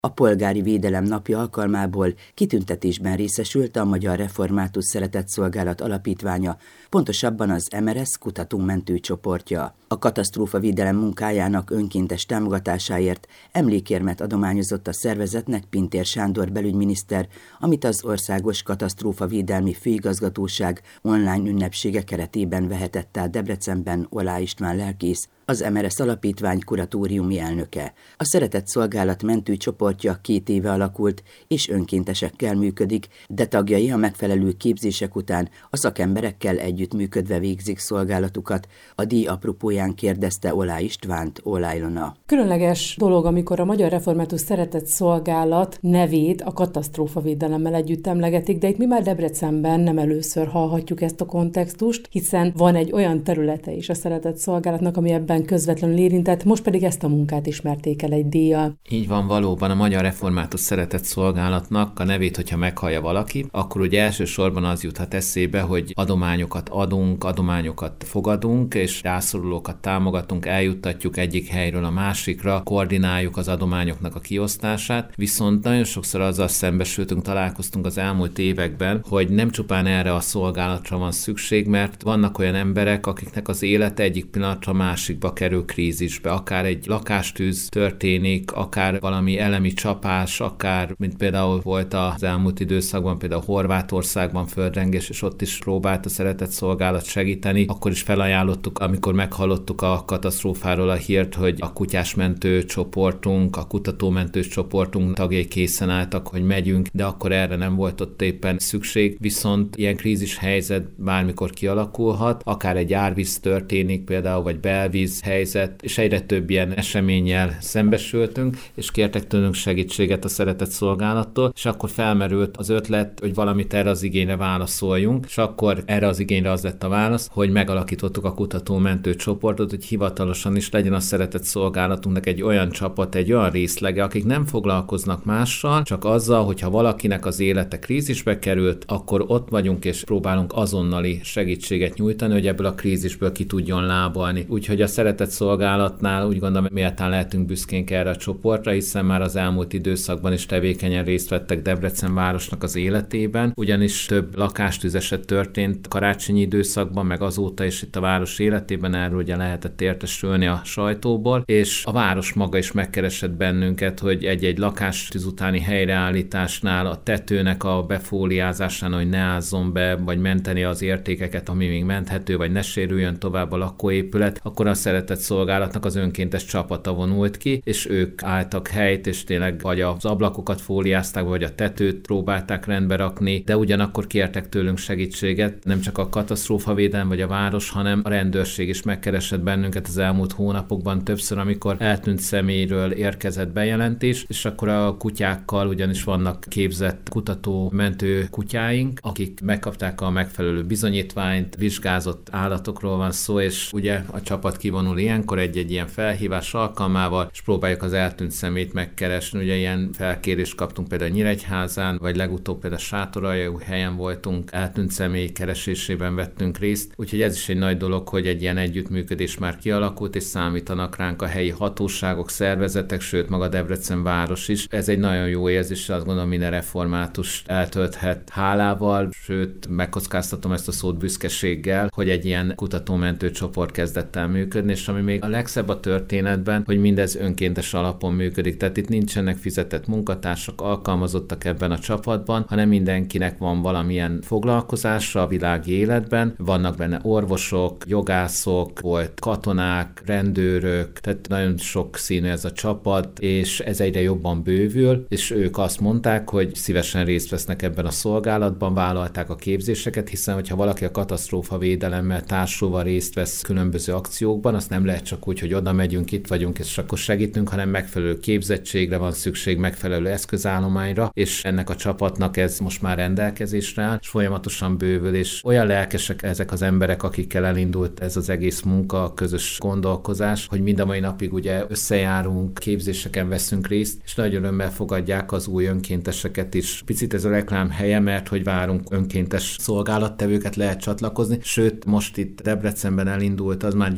A Polgári Védelem Napja alkalmából kitüntetésben részesült a Magyar Református Szeretetszolgálat Alapítványa, pontosabban az MRS Kutató-mentő csoportja. A katasztrófavédelem munkájának önkéntes támogatásáért emlékérmet adományozott a szervezetnek Pintér Sándor belügyminiszter, amit az Országos Katasztrófavédelmi Főigazgatóság online ünnepsége keretében vehetett át Debrecenben Oláh István lelkész, az MRS Alapítvány kuratóriumi elnöke. A Szeretetszolgálat mentő csoportja 2 éve alakult, és önkéntesekkel működik, de tagjai a megfelelő képzések után a szakemberekkel együttműködve végzik szolgálatukat. A díj apropóján kérdezte Oláh Istvánt Oláh Ilona. Különleges dolog, amikor a Magyar Református Szeretetszolgálat nevét a katasztrófavédelemmel együtt emlegetik, de itt mi már Debrecenben nem először hallhatjuk ezt a kontextust, hiszen van egy olyan területe is a Szeretetszolgálatnak, ami ebben közvetlenül érintett, most pedig ezt a munkát ismerték el egy díjjal. Így van, valóban a Magyar Református Szeretetszolgálatnak a nevét, hogyha meghallja valaki, akkor ugye elsősorban az juthat eszébe, hogy adományokat adunk, adományokat fogadunk, és rászorulókat támogatunk, eljuttatjuk egyik helyről a másikra, koordináljuk az adományoknak a kiosztását, viszont nagyon sokszor azzal szembesültünk, találkoztunk az elmúlt években, hogy nem csupán erre a szolgálatra van szükség, mert vannak olyan emberek, akiknek az élete egyik pillanatra másikba kerül krízisbe, akár egy lakástűz történik, akár valami elemi csapás, akár, mint például volt az elmúlt időszakban, például Horvátországban földrengés, és ott is próbált a Szeretetszolgálat segíteni, akkor is felajánlottuk, amikor meghallottuk a katasztrófáról a hírt, hogy a kutyásmentő csoportunk, a kutatómentős csoportunk tagjai készen álltak, hogy megyünk, de akkor erre nem volt ott éppen szükség, viszont ilyen krízis helyzet bármikor kialakulhat, akár egy árvíz történik például, vagy belvíz helyzet, és egyre több ilyen eseménnyel szembesültünk, és kértek tőlünk segítséget a Szeretetszolgálattól, és akkor felmerült az ötlet, hogy valamit erre az igényre válaszoljunk, és akkor erre az igényre az lett a válasz, hogy megalakítottuk a kutatómentő csoportot, hogy hivatalosan is legyen a Szeretetszolgálatunknak egy olyan csapat, egy olyan részlege, akik nem foglalkoznak mással, csak azzal, hogyha valakinek az élete krízisbe került, akkor ott vagyunk, és próbálunk azonnali segítséget nyújtani, hogy ebből a krízisből ki tudjon lábalni. Úgyhogy a Szeretetszolgálatnál úgy gondolom, méltán lehetünk büszkénk erre a csoportra, hiszen már az elmúlt időszakban is tevékenyen részt vettek Debrecen városnak az életében, ugyanis több lakástűzeset történt karácsonyi időszakban, meg azóta is itt a város életében, erről ugye lehetett értesülni a sajtóból, és a város maga is megkeresett bennünket, hogy egy-egy lakástűz utáni helyreállításnál, a tetőnek a befóliázásánál, hogy ne ázzon be, vagy menteni az értékeket, ami még menthető, vagy ne sérüljön tovább a lakóépület, akkor a Szeretetszolgálatnak az önkéntes csapata vonult ki, és ők álltak helyt, és tényleg vagy az ablakokat fóliázták, vagy a tetőt próbálták rendbe rakni, de ugyanakkor kértek tőlünk segítséget, nem csak a katasztrófavédelem vagy a város, hanem a rendőrség is megkeresett bennünket az elmúlt hónapokban többször, amikor eltűnt személyről érkezett bejelentés, és akkor a kutyákkal ugyanis vannak képzett kutató-mentő kutyáink, akik megkapták a megfelelő bizonyítványt, vizsgázott állatokról van szó, és ugye a csapat kivonul ilyenkor egy ilyen felhívás alkalmával, és próbáljuk az eltűnt szemét megkeresni. Ugye ilyen felkérést kaptunk például Nyíregyházán, vagy legutóbb például Sátoraljaújhelyen voltunk, eltűnt személy keresésében vettünk részt. Úgyhogy ez is egy nagy dolog, hogy egy ilyen együttműködés már kialakult, és számítanak ránk a helyi hatóságok, szervezetek, sőt maga Debrecen város is. Ez egy nagyon jó érzés, azt gondolom minden református eltölthet hálával, sőt megkockáztatom ezt a szót büszkeséggel, hogy egy ilyen kutatómentő csoport kezdett el működni, és ami még a legszebb a történetben, hogy mindez önkéntes alapon működik. Tehát itt nincsenek fizetett munkatársak, alkalmazottak ebben a csapatban, hanem mindenkinek van valamilyen foglalkozása a világi életben. Vannak benne orvosok, jogászok, volt katonák, rendőrök, tehát nagyon sok színű ez a csapat, és ez egyre jobban bővül, és ők azt mondták, hogy szívesen részt vesznek ebben a szolgálatban, vállalták a képzéseket, hiszen hogyha valaki a katasztrófavédelemmel társulva részt vesz különböző akciókban, azt nem lehet csak úgy, hogy oda megyünk, itt vagyunk, és akkor segítünk, hanem megfelelő képzettségre van szükség, megfelelő eszközállományra, és ennek a csapatnak ez most már rendelkezésre áll, és folyamatosan bővül, és olyan lelkesek ezek az emberek, akikkel elindult ez az egész munka, a közös gondolkozás, hogy mind a mai napig ugye összejárunk, képzéseken veszünk részt, és nagy örömmel fogadják az új önkénteseket is. Picit ez a reklám helye, mert hogy várunk önkéntes szolgálattevőket, lehet csatlakozni, sőt most itt Debrecenben elindult, az már gyülekezet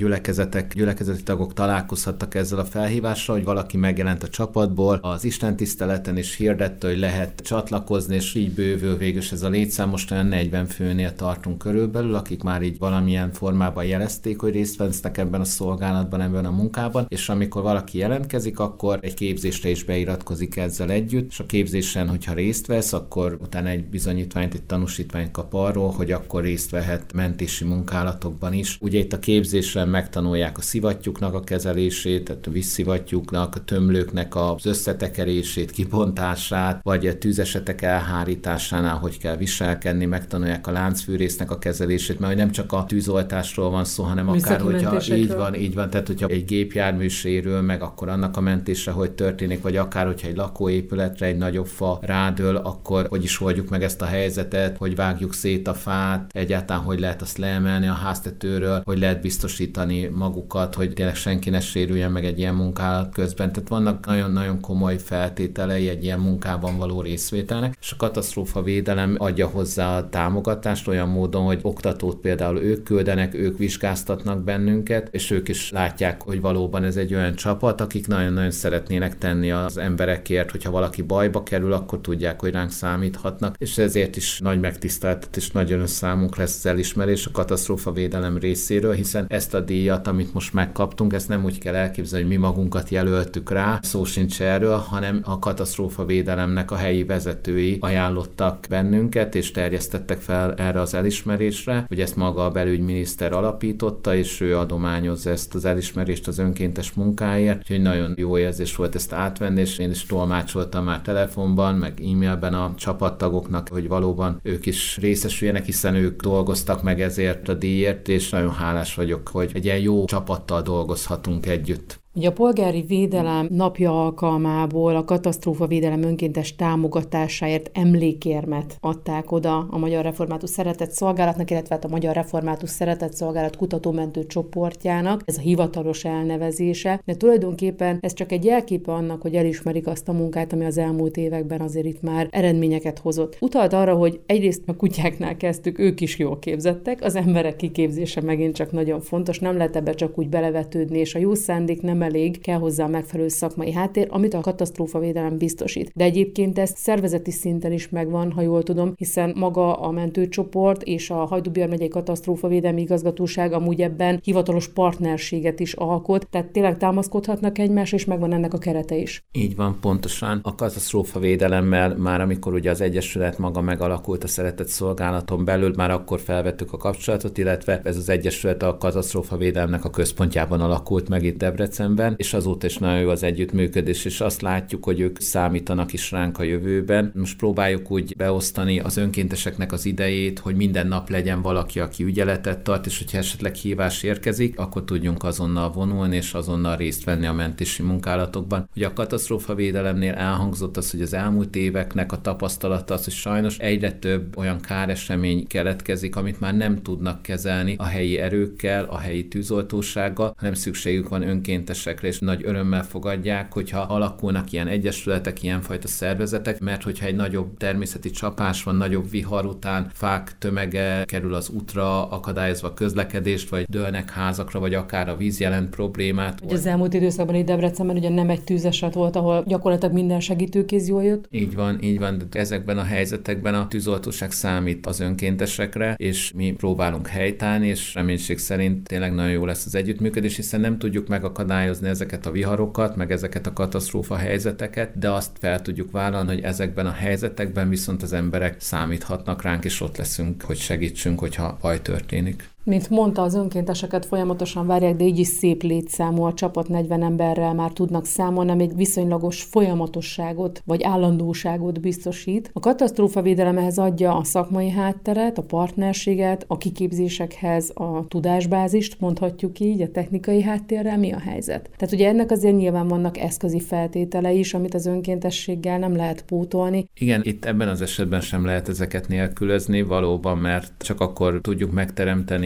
gyülekezetek, gyülekezeti tagok találkozhattak ezzel a felhívással, hogy valaki megjelent a csapatból az istentiszteleten, és hirdette, hogy lehet csatlakozni, és így bővül végül ez a létszám. Most olyan 40 főnél tartunk körülbelül, akik már így valamilyen formában jelezték, hogy részt vesznek ebben a szolgálatban, ebben a munkában, és amikor valaki jelentkezik, akkor egy képzésre is beiratkozik ezzel együtt, és a képzésen, hogyha részt vesz, akkor utána egy bizonyítványt, egy tanúsítványt kap arról, hogy akkor részt vehet mentési munkálatokban is. Ugye itt a képzésen megtanulják a szivattyúknak a kezelését, tehát a vízszivattyúknak, a tömlőknek az összetekerését, kibontását, vagy a tűzesetek elhárításánál, hogy kell viselkedni, megtanulják a láncfűrésznek a kezelését, mert nem csak a tűzoltásról van szó, hanem akár, hogyha így van, tehát hogyha egy gépjármű sérül meg, akkor annak a mentése hogy történik, vagy akár, hogyha egy lakóépületre egy nagyobb fa rádől, akkor hogy is oldjuk meg ezt a helyzetet, hogy vágjuk szét a fát, egyáltalán hogy lehet azt leemelni a háztetőről, hogy lehet biztosítani magukat, hogy tényleg senki ne sérüljen meg egy ilyen munkálat közben. Tehát vannak nagyon-nagyon komoly feltételei egy ilyen munkában való részvételnek, és a katasztrófavédelem adja hozzá a támogatást olyan módon, hogy oktatót például ők küldenek, ők vizsgáztatnak bennünket, és ők is látják, hogy valóban ez egy olyan csapat, akik nagyon-nagyon szeretnének tenni az emberekért, hogyha valaki bajba kerül, akkor tudják, hogy ránk számíthatnak, és ezért is nagy megtiszteltetés, nagy öröm számunkra lesz az elismerés a katasztrófavédelem részéről, hiszen ezt a díjat, amit most megkaptunk, ezt nem úgy kell elképzelni, hogy mi magunkat jelöltük rá, szó sincs erről, hanem a katasztrófavédelemnek a helyi vezetői ajánlottak bennünket, és terjesztettek fel erre az elismerésre, hogy ezt maga a belügyminiszter alapította, és ő adományozza ezt az elismerést az önkéntes munkáért, úgyhogy nagyon jó érzés volt ezt átvenni, és én is tolmácsoltam már telefonban, meg e-mailben a csapattagoknak, hogy valóban ők is részesüljenek, hiszen ők dolgoztak meg ezért a díjért, és nagyon hálás vagyok, hogy egy ilyen jó csapattal dolgozhatunk együtt. Ugye a polgári védelem napja alkalmából a katasztrófavédelem önkéntes támogatásáért emlékérmet adták oda a Magyar Református Szeretett Szolgálatnak, illetve a Magyar Református Szeretett Szolgálat kutatómentő csoportjának. Ez a hivatalos elnevezése, de tulajdonképpen ez csak egy jelképe annak, hogy elismerik azt a munkát, ami az elmúlt években azért itt már eredményeket hozott. Utalt arra, hogy egyrészt a kutyáknál kezdtük, ők is jól képzettek, az emberek kiképzése megint csak nagyon fontos, nem lehet ebbe csak úgy belevetődni, és a jó szándék nem elég, kell hozzá megfelelő szakmai háttér, amit a katasztrófavédelem biztosít. De egyébként ez szervezeti szinten is megvan, ha jól tudom, hiszen maga a mentőcsoport és a Hajdú-Bihar megyei katasztrófavédelmi igazgatóság amúgy ebben hivatalos partnerséget is alkot, tehát tényleg támaszkodhatnak egymásra, és megvan ennek a kerete is. Így van, pontosan. A katasztrófavédelemmel már amikor ugye az Egyesület maga megalakult a Szeretett Szolgálaton belül, már akkor felvettük a kapcsolatot, illetve ez az Egyesület a katasztrófavédelemnek a központjában alakult meg itt Debrecenben, és azóta is nagyon jó az együttműködés, és azt látjuk, hogy ők számítanak is ránk a jövőben. Most próbáljuk úgy beosztani az önkénteseknek az idejét, hogy minden nap legyen valaki, aki ügyeletet tart, és hogyha esetleg hívás érkezik, akkor tudjunk azonnal vonulni, és azonnal részt venni a mentési munkálatokban. Ugye a katasztrófavédelemnél elhangzott az, hogy az elmúlt éveknek a tapasztalata az, hogy sajnos egyre több olyan káresemény keletkezik, amit már nem tudnak kezelni a helyi erőkkel, a helyi tűzoltósággal, hanem szükségük van önkéntesekre, és nagy örömmel fogadják, hogyha alakulnak ilyen egyesületek, ilyenfajta szervezetek, mert hogyha egy nagyobb természeti csapás van, nagyobb vihar után, fák tömege kerül az útra, akadályozva a közlekedést, vagy dőlnek házakra, vagy akár a víz jelent problémát. Ugye az elmúlt időszakban itt Debrecenben ugye nem egy tűzeset volt, ahol gyakorlatilag minden segítőkéz jól jött. Így van, de ezekben a helyzetekben a tűzoltóság számít az önkéntesekre, és mi próbálunk helytállni, és reménység szerint tényleg nagyon jó lesz az együttműködés, hiszen nem tudjuk megakadályozni ezeket a viharokat, meg ezeket a katasztrófa helyzeteket, de azt fel tudjuk vállalni, hogy ezekben a helyzetekben viszont az emberek számíthatnak ránk, és ott leszünk, hogy segítsünk, hogyha baj történik. Mint mondta, az önkénteseket folyamatosan várják, de így is szép létszámú, a csapat 40 emberrel már tudnak számolni, ami egy viszonylagos folyamatosságot vagy állandóságot biztosít. A katasztrófavédelem ehhez adja a szakmai hátteret, a partnerséget, a kiképzésekhez a tudásbázist, mondhatjuk így, a technikai háttérrel mi a helyzet. Tehát ugye ennek azért nyilván vannak eszközi feltételei is, amit az önkéntességgel nem lehet pótolni. Igen, itt ebben az esetben sem lehet ezeket nélkülözni, valóban, mert csak akkor tudjuk megteremteni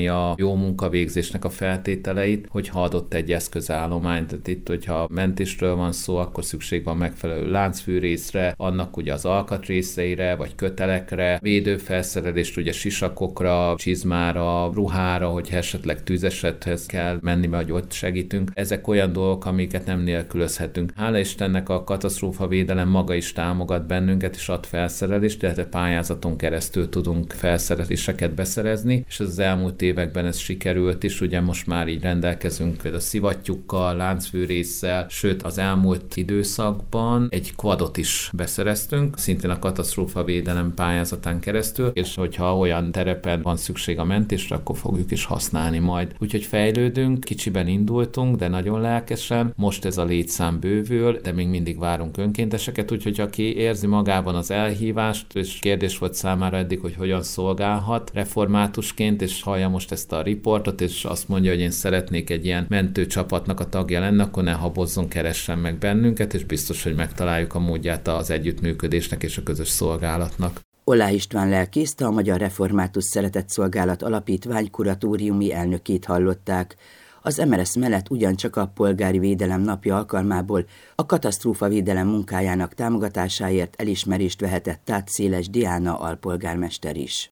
biztosítani a jó munkavégzésnek a feltételeit, hogyha adott egy eszközállomány. Tehát itt, hogyha mentésről van szó, akkor szükség van megfelelő láncfűrészre, annak ugye az alkatrészeire, vagy kötelekre, védőfelszerelést ugye sisakokra, csizmára, ruhára, hogy esetleg tűzesethez kell menni, vagy ott segítünk. Ezek olyan dolgok, amiket nem nélkülözhetünk. Hála Istennek a katasztrófavédelem maga is támogat bennünket, és ad felszerelést, illetve pályázaton keresztül tudunk felszereléseket beszerezni, és az elmúlt években ez sikerült is, ugye most már így rendelkezünk a szivattyúkkal, láncfűrésszel, sőt az elmúlt időszakban egy quadot is beszereztünk, szintén a katasztrófavédelem pályázatán keresztül, és hogyha olyan terepen van szükség a mentésre, akkor fogjuk is használni majd. Úgyhogy fejlődünk, kicsiben indultunk, de nagyon lelkesen, most ez a létszám bővül, de még mindig várunk önkénteseket, úgyhogy aki érzi magában az elhívást, és kérdés volt számára eddig, hogy hogyan szolgálhat reformátusként, és hallja most ezt a riportot, és azt mondja, hogy én szeretnék egy ilyen mentőcsapatnak a tagja lenni, akkor ne habozzon, keressen meg bennünket, és biztos, hogy megtaláljuk a módját az együttműködésnek és a közös szolgálatnak. Oláh István lelkész, a Magyar Református Szeretetszolgálat Alapítvány kuratóriumi elnökét hallották. Az MRS mellett ugyancsak a Polgári Védelem napja alkalmából a katasztrófavédelem munkájának támogatásáért elismerést vehetett át Széles Diana alpolgármester is.